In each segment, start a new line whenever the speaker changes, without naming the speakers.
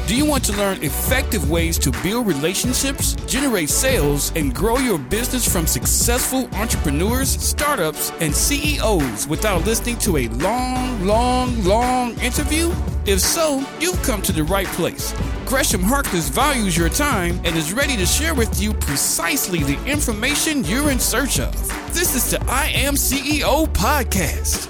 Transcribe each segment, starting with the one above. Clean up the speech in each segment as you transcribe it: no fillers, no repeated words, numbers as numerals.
Do you want to learn effective ways to build relationships, generate sales, and grow your business from successful entrepreneurs, startups, and CEOs without listening to a long interview? If so, you've come to the right place. Gresham Harkless values your time and is ready to share with you precisely the information you're in search of. This is the I Am CEO podcast.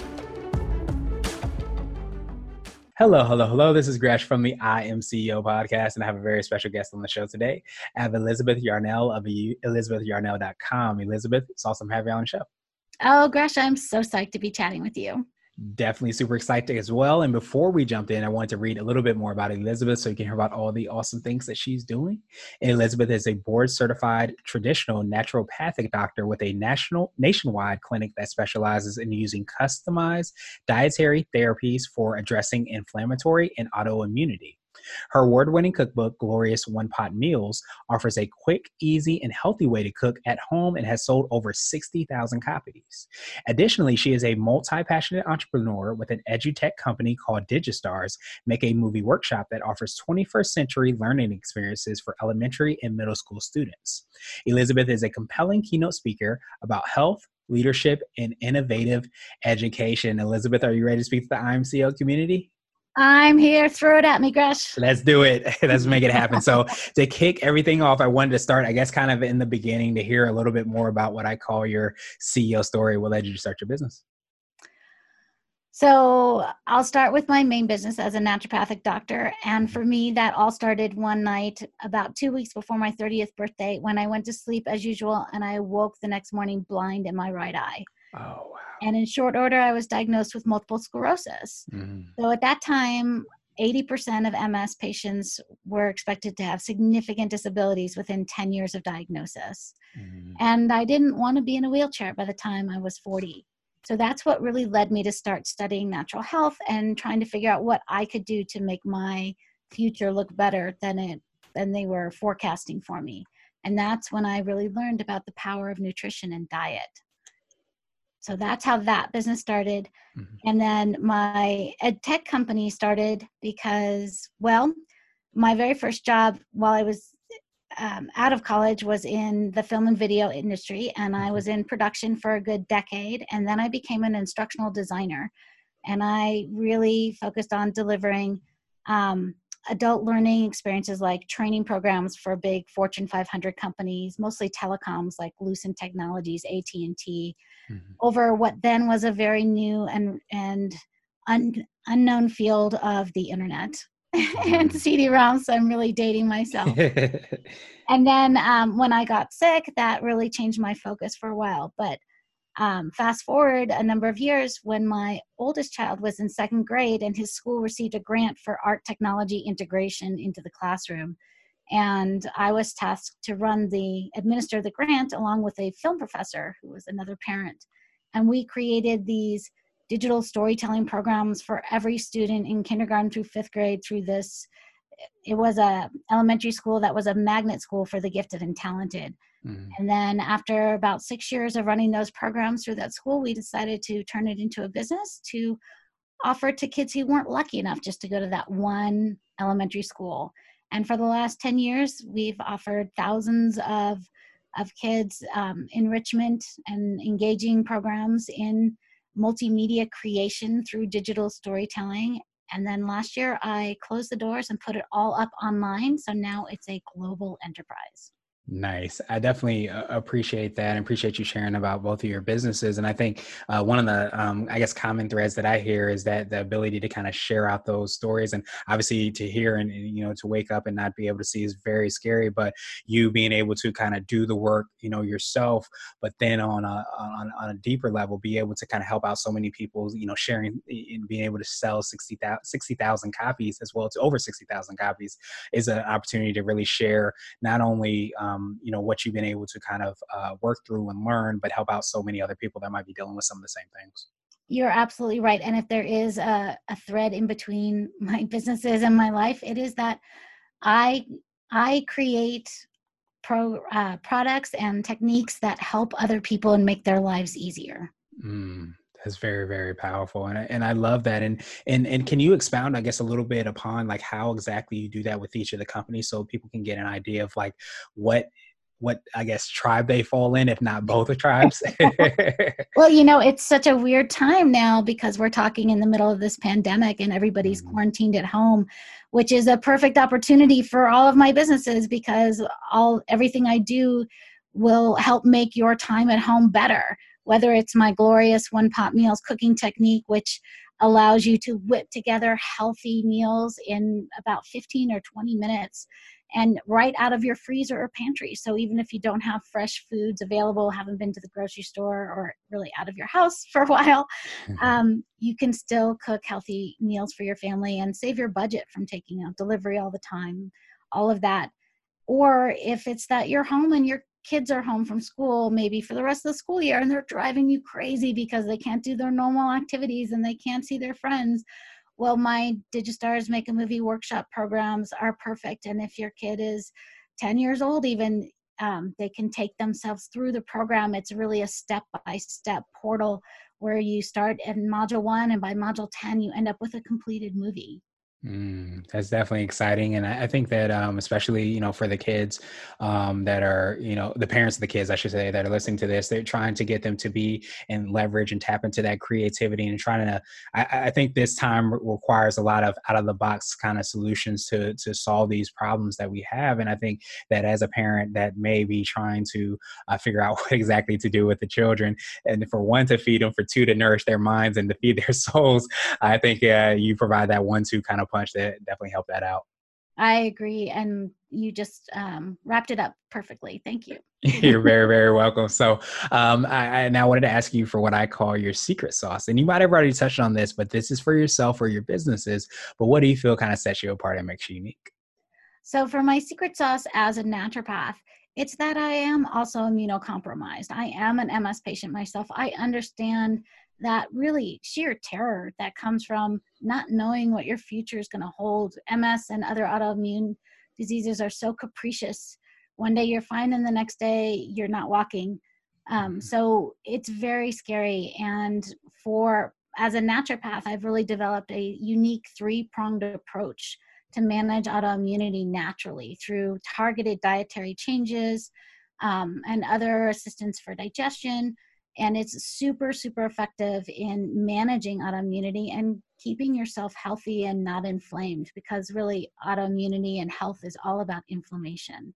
Hello. This is Gresh from the I Am CEO podcast, and I have a very special guest on the show today. I have Elizabeth Yarnell of ElizabethYarnell.com. Elizabeth, it's awesome to have you on the show.
Oh, Gresh, I'm so psyched to be chatting with you.
Definitely super excited as well. And before we jump in, I wanted to read a little bit more about Elizabeth so you can hear about all the awesome things that she's doing. Elizabeth is a board-certified traditional naturopathic doctor with a nationwide clinic that specializes in using customized dietary therapies for addressing inflammatory and autoimmunity. Her award-winning cookbook, Glorious One-Pot Meals, offers a quick, easy, and healthy way to cook at home and has sold over 60,000 copies. Additionally, she is a multi-passionate entrepreneur with an edutech company called Digistars, Make a Movie Workshop that offers 21st century learning experiences for elementary and middle school students. Elizabeth is a compelling keynote speaker about health, leadership, and innovative education. Elizabeth, are you ready to speak to the IMCO community?
I'm here. Throw it at me, Gresh.
Let's do it. Let's make it happen. So to kick everything off, I wanted to start, I guess, kind of in the beginning to hear a little bit more about what I call your CEO story. What led you to start your business?
So I'll start with my main business as a naturopathic doctor. And for me, that all started one night about 2 weeks before my 30th birthday when I went to sleep as usual and I woke the next morning blind in my right eye.
Oh, wow.
And in short order, I was diagnosed with multiple sclerosis. So at that time, 80% of MS patients were expected to have significant disabilities within 10 years of diagnosis. And I didn't want to be in a wheelchair by the time I was 40. So that's what really led me to start studying natural health and trying to figure out what I could do to make my future look better than they were forecasting for me. And that's when I really learned about the power of nutrition and diet. So that's how that business started. And then my ed tech company started because, well, my very first job while I was out of college was in the film and video industry. And I was in production for a good decade. And then I became an instructional designer. And I really focused on delivering adult learning experiences like training programs for big Fortune 500 companies, mostly telecoms like Lucent Technologies, AT&T, over what then was a very new and unknown field of the internet and CD-ROMs. So I'm really dating myself. And then when I got sick, that really changed my focus for a while. But fast forward a number of years when my oldest child was in second grade and his school received a grant for art technology integration into the classroom. And I was tasked to administer the grant along with a film professor who was another parent. And we created these digital storytelling programs for every student in kindergarten through fifth grade through this. It was a elementary school that was a magnet school for the gifted and talented. And then after about 6 years of running those programs through that school, we decided to turn it into a business to offer to kids who weren't lucky enough just to go to that one elementary school. And for the last 10 years, we've offered thousands of kids enrichment and engaging programs in multimedia creation through digital storytelling. And then last year, I closed the doors and put it all up online. So now it's a global enterprise.
Nice. I definitely appreciate that and appreciate you sharing about both of your businesses. And I think one of the, I guess, common threads that I hear is that the ability to kind of share out those stories, and obviously to hear and to wake up and not be able to see is very scary, but you being able to kind of do the work, yourself, but then on a deeper level, be able to kind of help out so many people, sharing and being able to sell 60,000 copies as well to over 60,000 copies is an opportunity to really share not only, what you've been able to kind of work through and learn, but help out so many other people that might be dealing with some of the same things.
You're absolutely right. And if there is a thread in between my businesses and my life, it is that I create products and techniques that help other people and make their lives easier.
That's very, very powerful. And I love that. And can you expound, I guess, a little bit upon like how exactly you do that with each of the companies so people can get an idea of like what I guess tribe they fall in, if not both the tribes?
Well, it's such a weird time now because we're talking in the middle of this pandemic and everybody's quarantined at home, which is a perfect opportunity for all of my businesses because everything I do will help make your time at home better. Whether it's my glorious One Pot Meals cooking technique, which allows you to whip together healthy meals in about 15 or 20 minutes and right out of your freezer or pantry. So even if you don't have fresh foods available, haven't been to the grocery store or really out of your house for a while, you can still cook healthy meals for your family and save your budget from taking out delivery all the time, all of that. Or if it's that you're home and your kids are home from school, maybe for the rest of the school year, and they're driving you crazy because they can't do their normal activities and they can't see their friends. Well, my Digistars Make a Movie workshop programs are perfect. And if your kid is 10 years old, even they can take themselves through the program. It's really a step-by-step portal where you start in module 1 and by module 10, you end up with a completed movie.
That's definitely exciting. And I think that, especially, for the kids that are, the parents of the kids, I should say, that are listening to this, they're trying to get them to be and leverage and tap into that creativity and trying to, I think this time requires a lot of out of the box kind of solutions to solve these problems that we have. And I think that as a parent that may be trying to figure out what exactly to do with the children, and for one, to feed them, for two, to nourish their minds and to feed their souls, I think you provide that 1-2 kind of punch that definitely help that out.
I agree. And you just wrapped it up perfectly. Thank you.
You're very, very welcome. So I now wanted to ask you for what I call your secret sauce. And you might have already touched on this, but this is for yourself or your businesses. But what do you feel kind of sets you apart and makes you unique?
So for my secret sauce as a naturopath, it's that I am also immunocompromised. I am an MS patient myself. I understand that really sheer terror that comes from not knowing what your future is going to hold. MS and other autoimmune diseases are so capricious. One day you're fine and the next day you're not walking. So it's very scary. And as a naturopath, I've really developed a unique 3-pronged approach to manage autoimmunity naturally through targeted dietary changes and other assistance for digestion. And it's super, super effective in managing autoimmunity and keeping yourself healthy and not inflamed, because really autoimmunity and health is all about inflammation.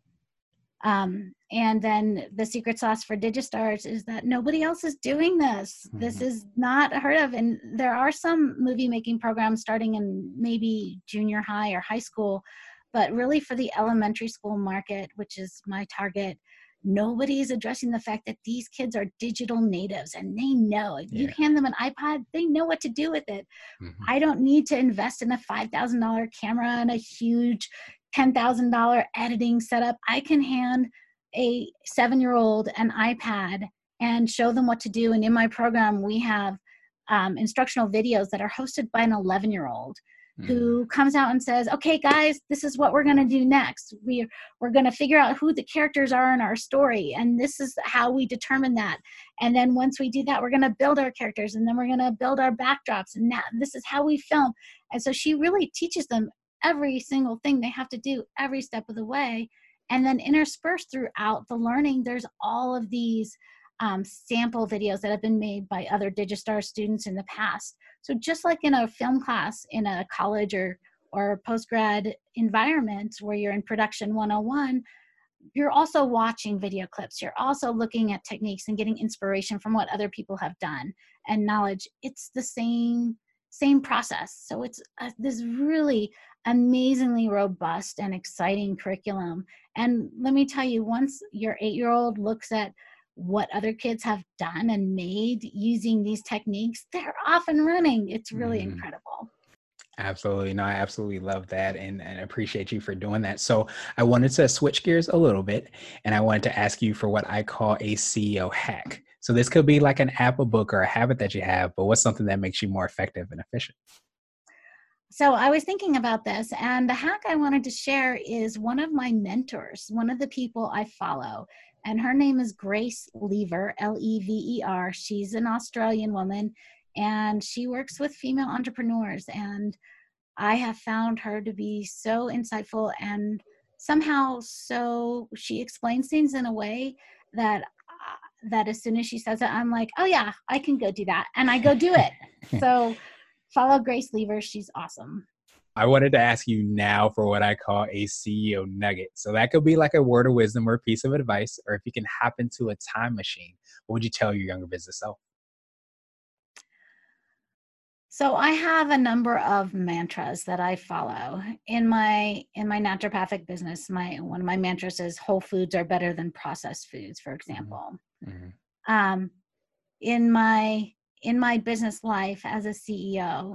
And then the secret sauce for Digistars is that nobody else is doing this. This is not heard of. And there are some movie making programs starting in maybe junior high or high school, but really for the elementary school market, which is my target, nobody is addressing the fact that these kids are digital natives and they know if you hand them an iPod, they know what to do with it. I don't need to invest in a $5,000 camera and a huge $10,000 editing setup. I can hand a 7-year-old an iPad and show them what to do. And in my program, we have instructional videos that are hosted by an 11-year-old who comes out and says, okay, guys, this is what we're going to do next. We're going to figure out who the characters are in our story. And this is how we determine that. And then once we do that, we're going to build our characters, and then we're going to build our backdrops. And now this is how we film. And so she really teaches them every single thing they have to do every step of the way. And then interspersed throughout the learning, there's all of these sample videos that have been made by other Digistar students in the past. So just like in a film class in a college or post-grad environment where you're in production 101, you're also watching video clips. You're also looking at techniques and getting inspiration from what other people have done and knowledge. It's the same process. So it's this really amazingly robust and exciting curriculum. And let me tell you, once your 8-year-old looks at what other kids have done and made using these techniques, they're off and running. It's really incredible.
Absolutely. No, I absolutely love that and appreciate you for doing that. So I wanted to switch gears a little bit, and I wanted to ask you for what I call a CEO hack. So this could be like an app, a book, or a habit that you have, but what's something that makes you more effective and efficient?
So I was thinking about this, and the hack I wanted to share is one of my mentors, one of the people I follow. and her name is Grace Lever, Lever. She's an Australian woman, and she works with female entrepreneurs, and I have found her to be so insightful, and somehow she explains things in a way that as soon as she says it, I'm like, oh yeah, I can go do that, and I go do it. So follow Grace Lever. She's awesome.
I wanted to ask you now for what I call a CEO nugget. So that could be like a word of wisdom or a piece of advice, or if you can hop into a time machine, what would you tell your younger business self?
So I have a number of mantras that I follow in my naturopathic business. One of my mantras is whole foods are better than processed foods, for example. Mm-hmm. In my business life as a CEO,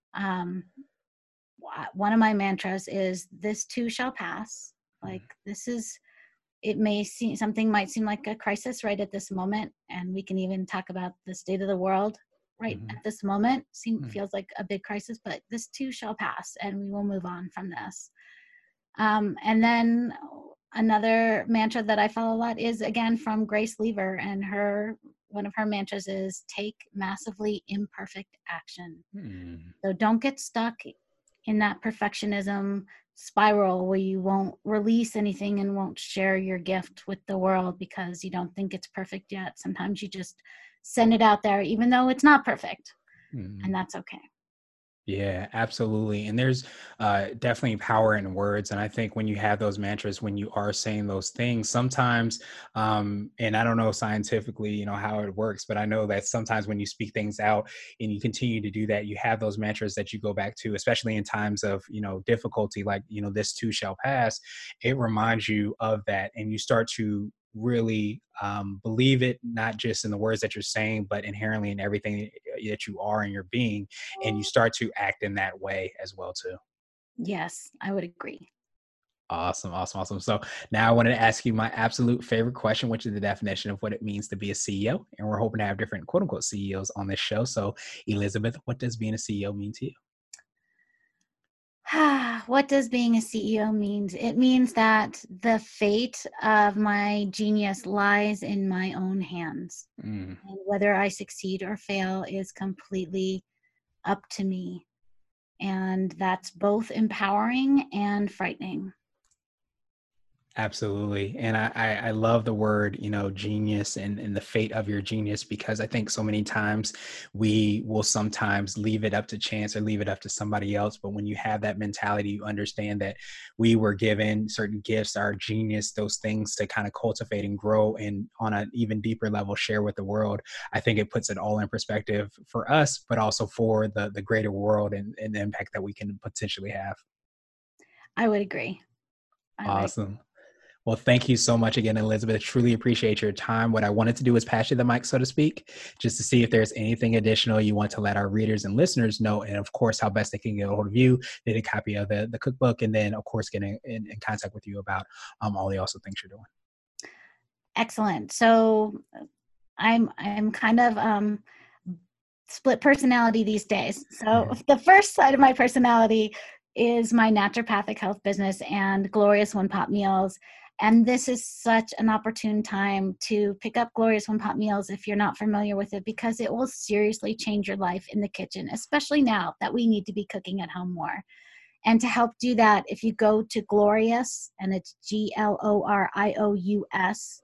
one of my mantras is this too shall pass. Like something might seem like a crisis right at this moment, and we can even talk about the state of the world right at this moment. Feels like a big crisis, but this too shall pass, and we will move on from this. And then another mantra that I follow a lot is again from Grace Lever, and one of her mantras is take massively imperfect action. So don't get stuck in that perfectionism spiral where you won't release anything and won't share your gift with the world because you don't think it's perfect yet. Sometimes you just send it out there, even though it's not perfect, and that's okay.
Yeah, absolutely. And there's definitely power in words. And I think when you have those mantras, when you are saying those things, sometimes, and I don't know scientifically, how it works, but I know that sometimes when you speak things out and you continue to do that, you have those mantras that you go back to, especially in times of, difficulty, like, this too shall pass. It reminds you of that, and you start to really believe it, not just in the words that you're saying, but inherently in everything that you are in your being, and you start to act in that way as well too.
Yes, I would agree.
Awesome. So now I wanted to ask you my absolute favorite question, which is the definition of what it means to be a CEO. And we're hoping to have different quote unquote CEOs on this show. So Elizabeth, what does being a CEO mean to you?
What does being a CEO mean? It means that the fate of my genius lies in my own hands. And whether I succeed or fail is completely up to me. And that's both empowering and frightening.
Absolutely. And I love the word, genius and the fate of your genius, because I think so many times we will sometimes leave it up to chance or leave it up to somebody else. But when you have that mentality, you understand that we were given certain gifts, our genius, those things to kind of cultivate and grow and on an even deeper level, share with the world. I think it puts it all in perspective for us, but also for the greater world and the impact that we can potentially have.
I would agree.
Awesome. Well, thank you so much again, Elizabeth. Truly appreciate your time. What I wanted to do is pass you the mic, so to speak, just to see if there's anything additional you want to let our readers and listeners know. And of course, how best they can get a hold of you, get a copy of the cookbook, and then of course, get in contact with you about all the awesome things you're doing.
Excellent. So I'm kind of split personality these days. So the first side of my personality is my naturopathic health business and Glorious One Pot Meals. And this is such an opportune time to pick up Glorious One Pot Meals if you're not familiar with it, because it will seriously change your life in the kitchen, especially now that we need to be cooking at home more. And to help do that, if you go to Glorious, and it's GLORIOUS,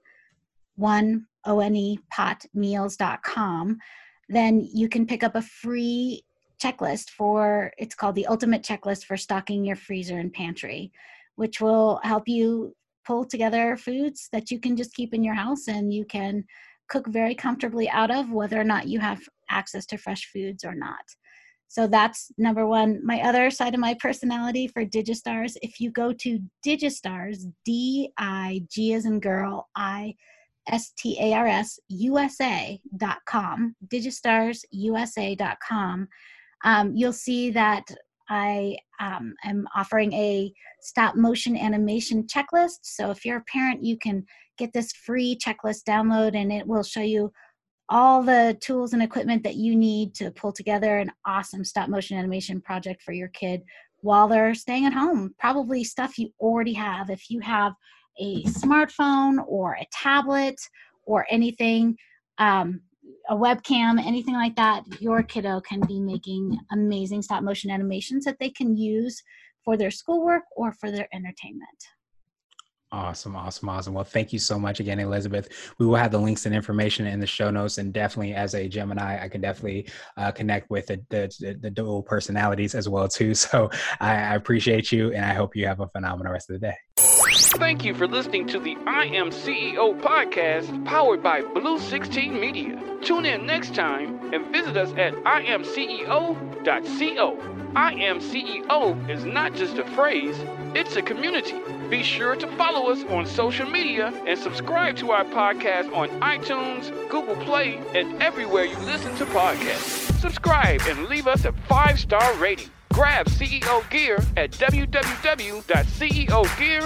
potmeals.com, then you can pick up a free checklist it's called the Ultimate Checklist for Stocking Your Freezer and Pantry, which will help you pull together foods that you can just keep in your house and you can cook very comfortably out of, whether or not you have access to fresh foods or not. So that's number one. My other side of my personality for Digistars, if you go to Digistars, DIG as in girl, ISTARS USA.com, digistarsusa.com, you'll see that I am offering a stop motion animation checklist. So if you're a parent, you can get this free checklist download, and it will show you all the tools and equipment that you need to pull together an awesome stop motion animation project for your kid while they're staying at home. Probably stuff you already have. If you have a smartphone or a tablet or anything, a webcam, anything like that, your kiddo can be making amazing stop motion animations that they can use for their schoolwork or for their entertainment.
Awesome. Well, thank you so much again, Elizabeth. We will have the links and information in the show notes, and definitely as a Gemini, I can definitely connect with the dual personalities as well too. So I appreciate you, and I hope you have a phenomenal rest of the day.
Thank you for listening to the I Am CEO podcast powered by Blue 16 Media. Tune in next time and visit us at imceo.co. I Am CEO is not just a phrase, it's a community. Be sure to follow us on social media and subscribe to our podcast on iTunes, Google Play, and everywhere you listen to podcasts. Subscribe and leave us a 5-star rating. Grab CEO Gear at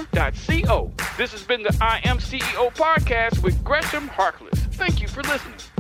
www.ceogear.co. This has been the I Am CEO podcast with Gresham Harkless. Thank you for listening.